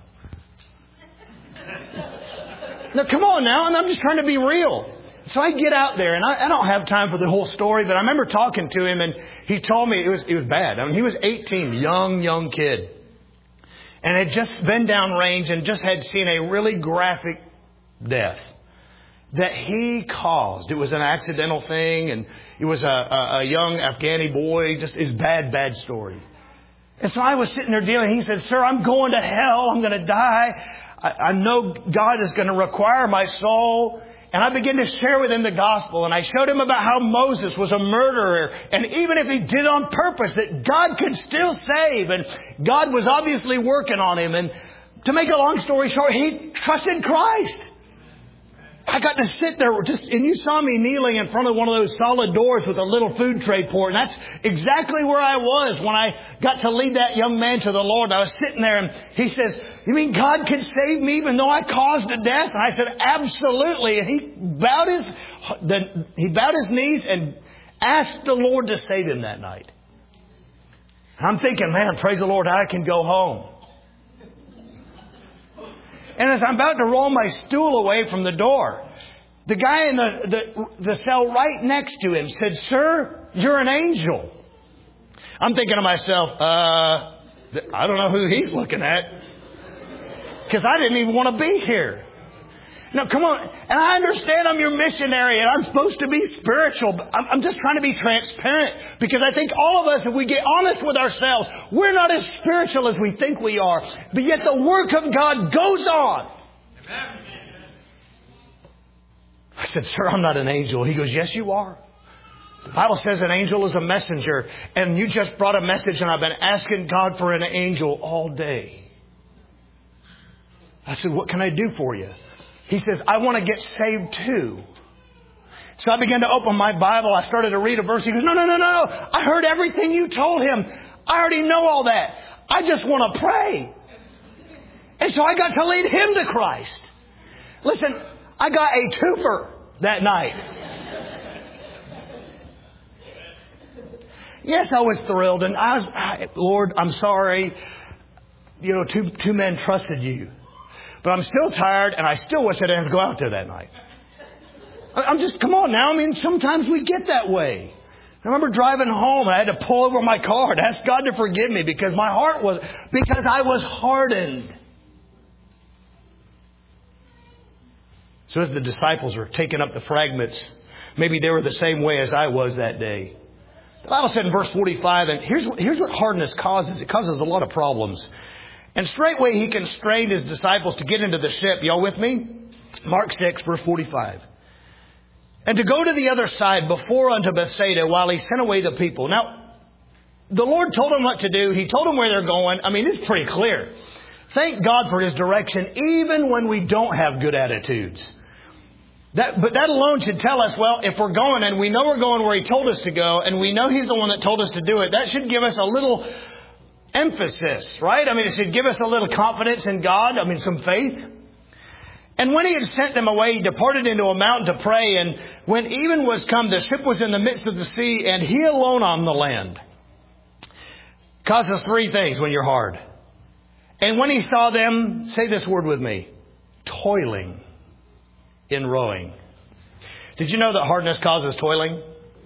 Now, come on now. I'm just trying to be real. So I get out there, and I don't have time for the whole story, but I remember talking to him, and he told me it was bad. I mean, he was 18, young kid, and had just been downrange and just had seen a really graphic death that he caused. It was an accidental thing, and it was a young Afghani boy. Just his bad story. And so I was sitting there dealing. He said, "Sir, I'm going to hell. I'm going to die. I know God is going to require my soul." And I began to share with him the gospel. And I showed him about how Moses was a murderer. And even if he did on purpose, that God could still save. And God was obviously working on him. And to make a long story short, he trusted Christ. I got to sit there and you saw me kneeling in front of one of those solid doors with a little food tray port. And that's exactly where I was when I got to lead that young man to the Lord. I was sitting there and he says, "You mean God could save me even though I caused a death?" And I said, "Absolutely." And he bowed his knees and asked the Lord to save him that night. I'm thinking, man, praise the Lord, I can go home. And as I'm about to roll my stool away from the door, the guy in the cell right next to him said, "Sir, you're an angel." I'm thinking to myself, I don't know who he's looking at. Because I didn't even want to be here. Now, come on. And I understand I'm your missionary and I'm supposed to be spiritual. But I'm just trying to be transparent. Because I think all of us, if we get honest with ourselves, we're not as spiritual as we think we are. But yet the work of God goes on. Amen. I said, "Sir, I'm not an angel." He goes, "Yes, you are. The Bible says an angel is a messenger. And you just brought a message and I've been asking God for an angel all day." I said, "What can I do for you?" He says, "I want to get saved too." So I began to open my Bible. I started to read a verse. He goes, No. I heard everything you told him. I already know all that. I just want to pray." And so I got to lead him to Christ. Listen, I got a twofer that night. Yes, I was thrilled. And Lord, I'm sorry. Two men trusted you. But I'm still tired, and I still wish I didn't have to go out there that night. Come on now. I mean, sometimes we get that way. I remember driving home, and I had to pull over my car and ask God to forgive me because because I was hardened. So as the disciples were taking up the fragments, maybe they were the same way as I was that day. The Bible said in verse 45, and here's what hardness causes. It causes a lot of problems. "And straightway he constrained his disciples to get into the ship." Y'all with me? Mark 6, verse 45. "And to go to the other side before unto Bethsaida while he sent away the people." Now, the Lord told them what to do. He told them where they're going. I mean, it's pretty clear. Thank God for His direction, even when we don't have good attitudes. But that alone should tell us, well, if we're going and we know we're going where He told us to go and we know He's the one that told us to do it, that should give us a little emphasis, right? I mean, it should give us a little confidence in God. I mean, some faith. "And when He had sent them away, He departed into a mountain to pray. And when even was come, the ship was in the midst of the sea, and He alone on the land." Causes three things when you're hard. "And when He saw them," say this word with me, "toiling in rowing." Did you know that hardness causes toiling?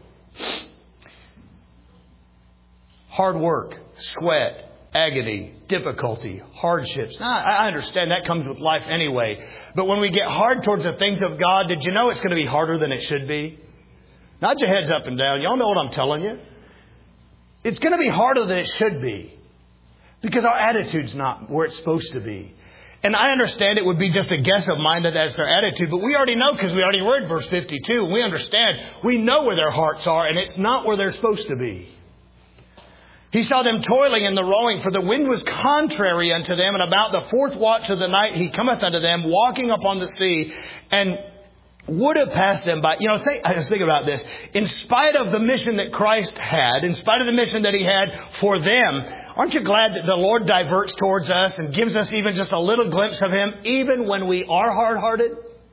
Hard work, sweat, agony, difficulty, hardships. Now, I understand that comes with life anyway. But when we get hard towards the things of God, did you know it's going to be harder than it should be? Nod your heads up and down. Y'all know what I'm telling you. It's going to be harder than it should be. Because our attitude's not where it's supposed to be. And I understand it would be just a guess of mine that that's their attitude. But we already know because we already read verse 52. We understand. We know where their hearts are and it's not where they're supposed to be. "He saw them toiling in the rowing, for the wind was contrary unto them. And about the fourth watch of the night, He cometh unto them, walking upon the sea, and would have passed them by." I just think about this. In spite of the mission that Christ had, in spite of the mission that He had for them, aren't you glad that the Lord diverts towards us and gives us even just a little glimpse of Him, even when we are hard-hearted?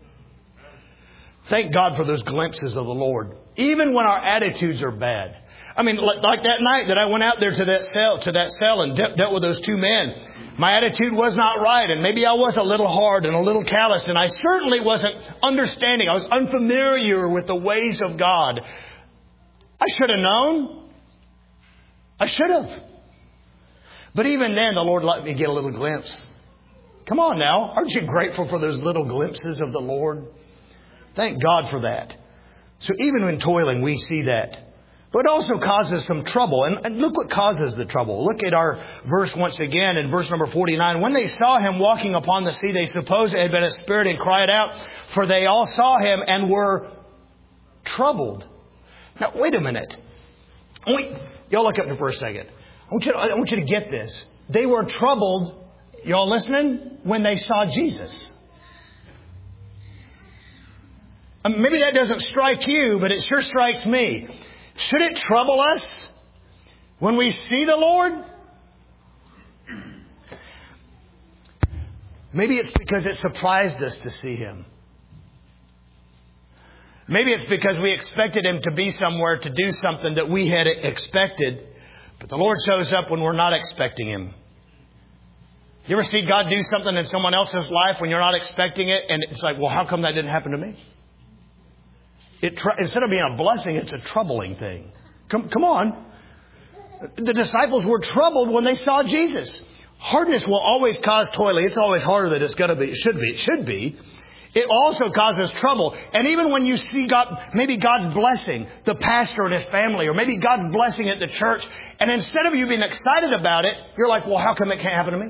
Thank God for those glimpses of the Lord, even when our attitudes are bad. I mean, like that night that I went out there to that cell and dealt with those two men. My attitude was not right, and maybe I was a little hard and a little callous, and I certainly wasn't understanding. I was unfamiliar with the ways of God. I should have known. I should have. But even then, the Lord let me get a little glimpse. Come on now. Aren't you grateful for those little glimpses of the Lord? Thank God for that. So even when toiling, we see that. But it also causes some trouble. And look what causes the trouble. Look at our verse once again in verse number 49. When they saw him walking upon the sea, they supposed it had been a spirit and cried out, for they all saw him and were troubled. Now, wait a minute. Y'all look up there for a second. I want you to get this. They were troubled, y'all listening, when they saw Jesus. Maybe that doesn't strike you, but it sure strikes me. Should it trouble us when we see the Lord? Maybe it's because it surprised us to see Him. Maybe it's because we expected Him to be somewhere to do something that we had expected, but the Lord shows up when we're not expecting Him. You ever see God do something in someone else's life when you're not expecting it, and it's like, well, how come that didn't happen to me? Instead of being a blessing, it's a troubling thing. Come on. The disciples were troubled when they saw Jesus. Hardness will always cause toiling. It's always harder than it's going to be. It should be. It also causes trouble. And even when you see God, maybe God's blessing the pastor and his family, or maybe God's blessing at the church, and instead of you being excited about it, you're like, well, how come it can't happen to me?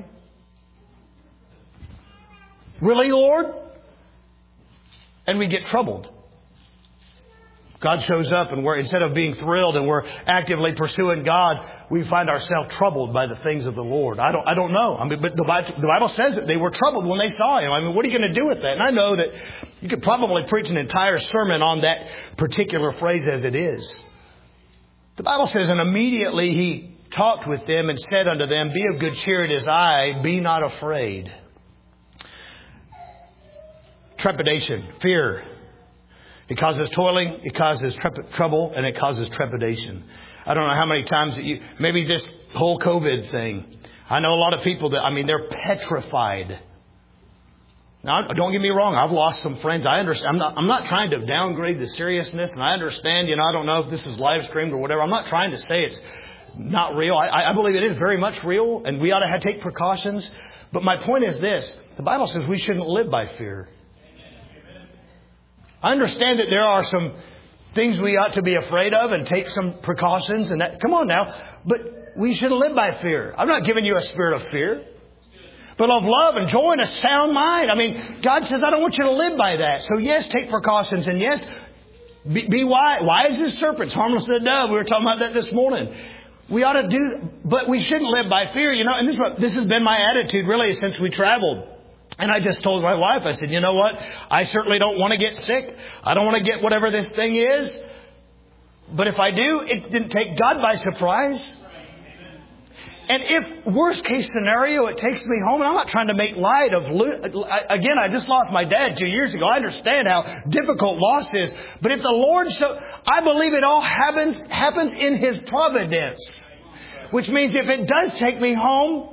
Really, Lord? And we get troubled. God shows up and instead of being thrilled and we're actively pursuing God, we find ourselves troubled by the things of the Lord. I don't know. But the Bible says that they were troubled when they saw Him. What are you going to do with that? And I know that you could probably preach an entire sermon on that particular phrase as it is. The Bible says, and immediately He talked with them and said unto them, be of good cheer, it is I, be not afraid. Trepidation, fear. It causes toiling, it causes trouble, and it causes trepidation. I don't know how many times that maybe this whole COVID thing. I know a lot of people that, they're petrified. Now, don't get me wrong. I've lost some friends. I understand. I'm not trying to downgrade the seriousness, and I understand, I don't know if this is live streamed or whatever. I'm not trying to say it's not real. I believe it is very much real, and we ought to take precautions. But my point is this. The Bible says we shouldn't live by fear. I understand that there are some things we ought to be afraid of and take some precautions and that. Come on now. But we shouldn't live by fear. I'm not giving you a spirit of fear, but of love and joy and a sound mind. God says, I don't want you to live by that. So yes, take precautions. And yes, be wise as serpents, harmless as a dove. We were talking about that this morning. We ought to do, but we shouldn't live by fear. And this has been my attitude really since we traveled. And I just told my wife, I said, you know what? I certainly don't want to get sick. I don't want to get whatever this thing is. But if I do, it didn't take God by surprise. And if worst case scenario, it takes me home. And I'm not trying to make light of, again, I just lost my dad 2 years ago. I understand how difficult loss is. But if the Lord, I believe it all happens in His providence. Which means if it does take me home,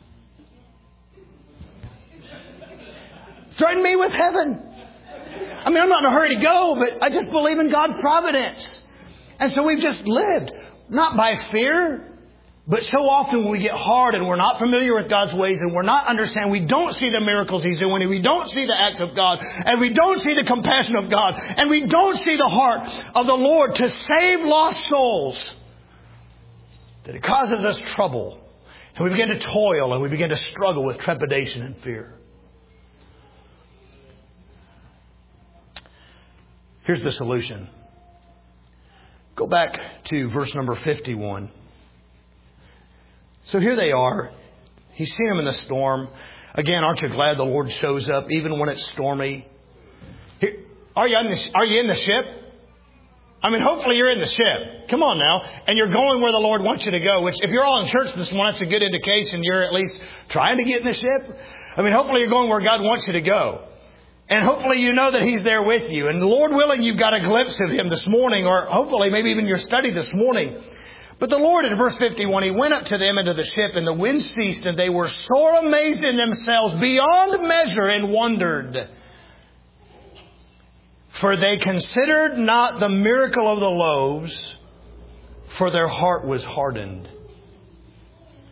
threaten me with heaven. I'm not in a hurry to go, but I just believe in God's providence. And so we've just lived, not by fear, but so often when we get hard and we're not familiar with God's ways and we're not understanding, we don't see the miracles He's doing, and we don't see the acts of God, and we don't see the compassion of God, and we don't see the heart of the Lord to save lost souls, that it causes us trouble. And we begin to toil and we begin to struggle with trepidation and fear. Here's the solution. Go back to verse number 51. So here they are. He's seen them in the storm. Again, aren't you glad the Lord shows up even when it's stormy? Are you in the ship? Hopefully you're in the ship. Come on now. And you're going where the Lord wants you to go, which if you're all in church this morning, it's a good indication you're at least trying to get in the ship. Hopefully you're going where God wants you to go. And hopefully you know that He's there with you. And Lord willing, you've got a glimpse of Him this morning, or hopefully maybe even your study this morning. But the Lord in verse 51, He went up to them into the ship, and the wind ceased, and they were sore amazed in themselves beyond measure and wondered. For they considered not the miracle of the loaves, for their heart was hardened.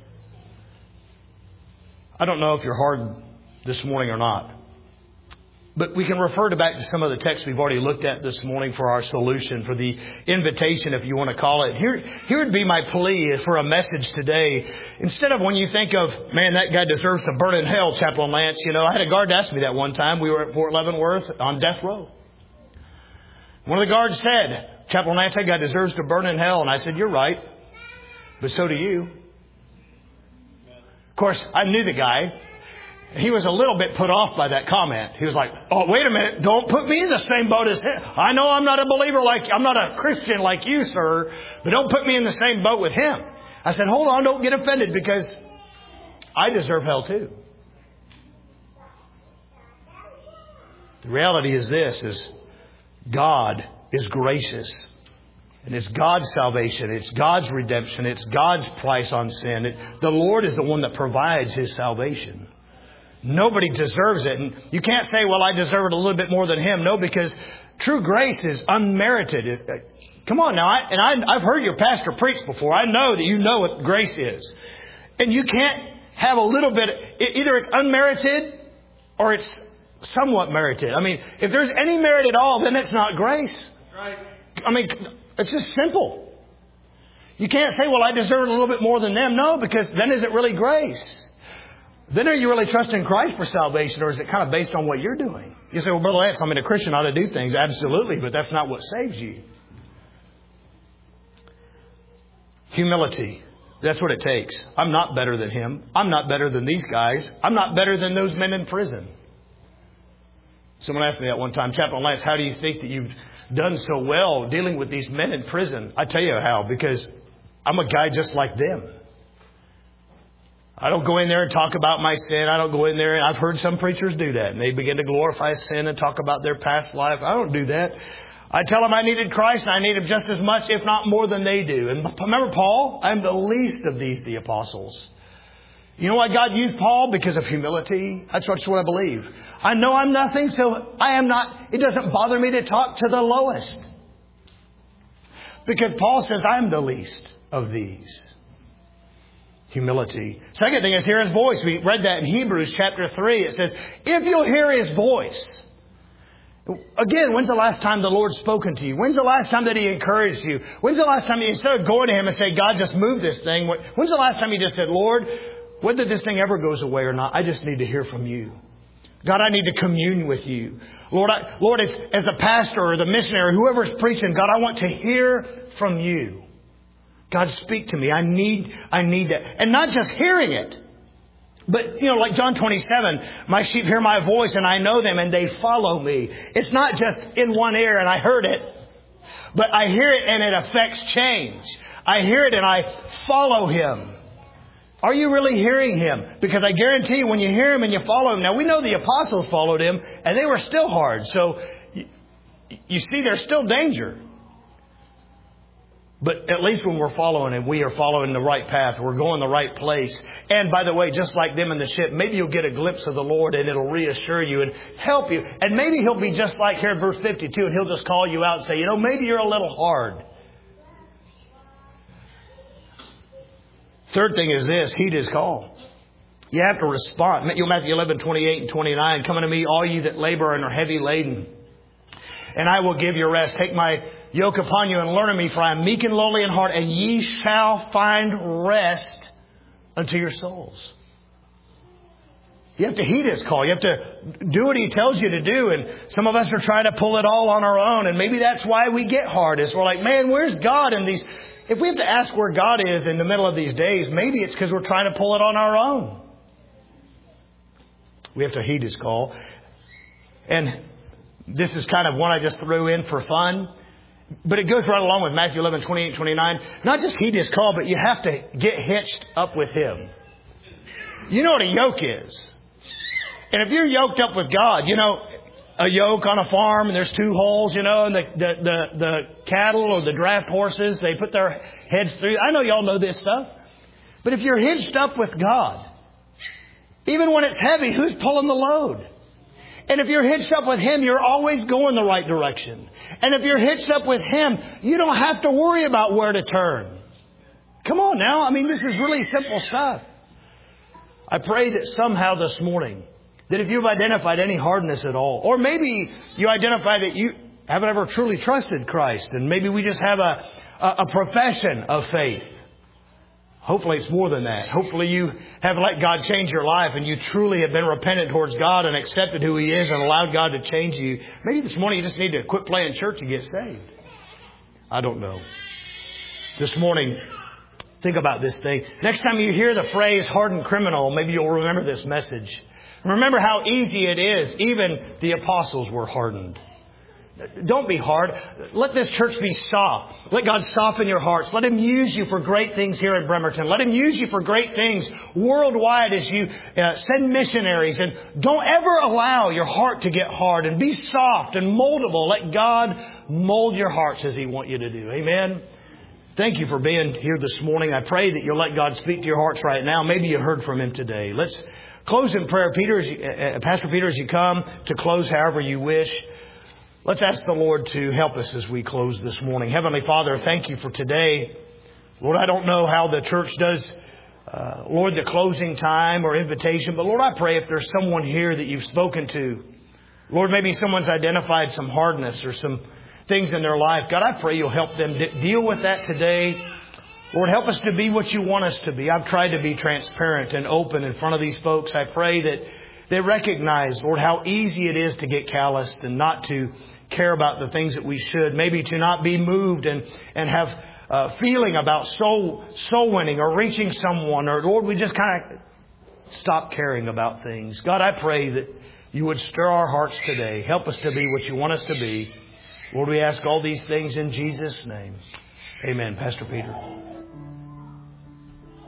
I don't know if you're hardened this morning or not. But we can refer back to some of the texts we've already looked at this morning for our solution, for the invitation, if you want to call it. Here would be my plea for a message today. Instead of when you think of, man, that guy deserves to burn in hell, Chaplain Lance. You know, I had a guard ask me that one time. We were at Fort Leavenworth on death row. One of the guards said, Chaplain Lance, that guy deserves to burn in hell. And I said, you're right. But so do you. Of course, I knew the guy. He was a little bit put off by that comment. He was like, oh, wait a minute. Don't put me in the same boat as him. I know I'm not a believer I'm not a Christian like you, sir, but don't put me in the same boat with him. I said, hold on, don't get offended because I deserve hell too. The reality is this, is God is gracious. And it's God's salvation. It's God's redemption. It's God's price on sin. The Lord is the one that provides His salvation. Nobody deserves it. And you can't say, well, I deserve it a little bit more than him. No, because true grace is unmerited. Come on now. I've heard your pastor preach before. I know that you know what grace is. And you can't have a little bit. Either it's unmerited or it's somewhat merited. I mean, if there's any merit at all, then it's not grace. That's right. I mean, it's just simple. You can't say, well, I deserve it a little bit more than them. No, because then is it really grace? Then are you really trusting Christ for salvation, or is it kind of based on what you're doing? You say, well, Brother Lance, I'm a Christian, I ought to do things. Absolutely, but that's not what saves you. Humility. That's what it takes. I'm not better than him. I'm not better than these guys. I'm not better than those men in prison. Someone asked me that one time, Chaplain Lance, how do you think that you've done so well dealing with these men in prison? I tell you how, because I'm a guy just like them. I don't go in there and talk about my sin. I don't go in there. And I've heard some preachers do that. And they begin to glorify sin and talk about their past life. I don't do that. I tell them I needed Christ and I need Him just as much, if not more than they do. And remember Paul? I'm the least of these, the apostles. You know why God used Paul? Because of humility. That's what I believe. I know I'm nothing, so I am not. It doesn't bother me to talk to the lowest. Because Paul says I'm the least of these. Humility. Second thing is hear His voice. We read that in Hebrews chapter 3. It says, if you'll hear His voice. Again, when's the last time the Lord's spoken to you? When's the last time that He encouraged you? When's the last time, instead of going to Him and say, God, just move this thing. When's the last time you just said, Lord, whether this thing ever goes away or not, I just need to hear from you. God, I need to commune with you. Lord, as a pastor or the missionary, whoever's preaching, God, I want to hear from you. God, speak to me. I need that. And not just hearing it. But, like John 27, my sheep hear my voice and I know them and they follow me. It's not just in one ear and I heard it. But I hear it and it affects change. I hear it and I follow Him. Are you really hearing Him? Because I guarantee you when you hear Him and you follow Him. Now we know the apostles followed Him and they were still hard. So you see there's still danger. But at least when we're following Him, we are following the right path. We're going the right place. And by the way, just like them in the ship, maybe you'll get a glimpse of the Lord and it'll reassure you and help you. And maybe He'll be just like here in verse 52 and He'll just call you out and say, maybe you're a little hard. Third thing is this, heed His call. You have to respond. Matthew 11:28 and 29, come unto me, all you that labor and are heavy laden, and I will give you rest. Take my yoke upon you and learn of me, for I am meek and lowly in heart, and ye shall find rest unto your souls. You have to heed His call. You have to do what He tells you to do. And some of us are trying to pull it all on our own. And maybe that's why we get hard. Is we're like, man, where's God in these? If we have to ask where God is in the middle of these days, maybe it's because we're trying to pull it on our own. We have to heed His call. And this is kind of one I just threw in for fun. But it goes right along with Matthew 11:28, 29. Not just heed His call, but you have to get hitched up with Him. You know what a yoke is. And if you're yoked up with God, a yoke on a farm and there's two holes, and the cattle or the draft horses, they put their heads through. I know y'all know this stuff. But if you're hitched up with God, even when it's heavy, who's pulling the load? And if you're hitched up with Him, you're always going the right direction. And if you're hitched up with Him, you don't have to worry about where to turn. Come on now. This is really simple stuff. I pray that somehow this morning That if you've identified any hardness at all, or maybe you identify that you haven't ever truly trusted Christ, and maybe we just have a profession of faith. Hopefully it's more than that. Hopefully you have let God change your life and you truly have been repentant towards God and accepted who He is and allowed God to change you. Maybe this morning you just need to quit playing church and get saved. I don't know. This morning, think about this thing. Next time you hear the phrase hardened criminal, maybe you'll remember this message. Remember how easy it is. Even the apostles were hardened. Don't be hard. Let this church be soft. Let God soften your hearts. Let Him use you for great things here in Bremerton. Let Him use you for great things worldwide as you send missionaries. And don't ever allow your heart to get hard. And be soft and moldable. Let God mold your hearts as He wants you to do. Amen. Thank you for being here this morning. I pray that you'll let God speak to your hearts right now. Maybe you heard from Him today. Let's close in prayer. Pastor Peter, as you come to close however you wish, let's ask the Lord to help us as we close this morning. Heavenly Father, thank you for today. Lord, I don't know how the church does, Lord, the closing time or invitation. But Lord, I pray if there's someone here that you've spoken to, Lord, maybe someone's identified some hardness or some things in their life. God, I pray you'll help them deal with that today. Lord, help us to be what you want us to be. I've tried to be transparent and open in front of these folks. I pray that they recognize, Lord, how easy it is to get calloused and not to care about the things that we should. Maybe to not be moved and have a feeling about soul winning or reaching someone. Or, Lord, we just kind of stop caring about things. God, I pray that you would stir our hearts today. Help us to be what you want us to be. Lord, we ask all these things in Jesus' name. Amen. Pastor Peter.